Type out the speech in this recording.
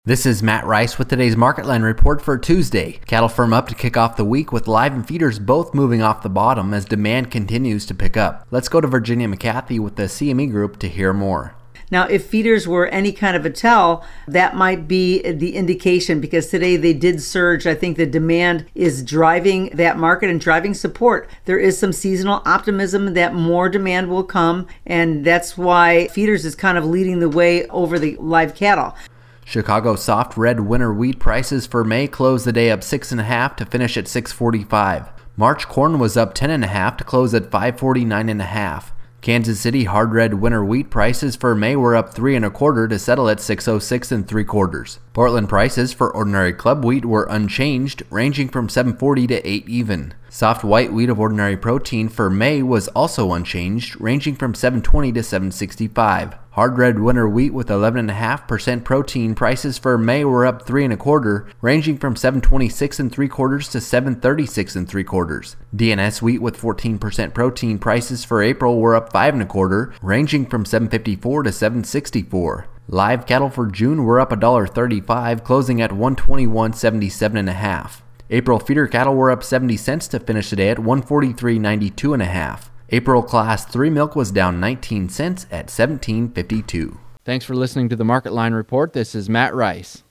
This is Matt Rice with today's Market Line report for Tuesday. Cattle firm up to kick off the week with live and feeders both moving off the bottom as demand continues to pick up. Let's go to Virginia McCarthy with the CME Group to hear more. Now, if feeders were any kind of a tell, that might be the indication because today they did surge. I think the demand is driving that market and driving support. There is some seasonal optimism that more demand will come, and that's why feeders is kind of leading the way over the live cattle. Chicago soft red winter wheat prices for May closed the day up 6.5 to finish at $6.45. March corn was up 10.5 to close at $5.49.5. Kansas City hard red winter wheat prices for May were up 3.25 to settle at $6.06 3/4. Portland prices for ordinary club wheat were unchanged, ranging from $7.40 to $8 even. Soft white wheat of ordinary protein for May was also unchanged, ranging from $7.20 to $7.65. Hard red winter wheat with 11.5% protein prices for May were up 3.25, ranging from $7.26 3/4 to $7.36 3/4. DNS wheat with 14% protein prices for April were up 5.25, ranging from $7.54 to $7.64. Live cattle for June were up $1.35, closing at $121.77.5. April feeder cattle were up 70 cents to finish the day at $143.92.5. April Class 3 milk was down 19 cents at $17.52. Thanks for listening to the Market Line Report. This is Matt Rice.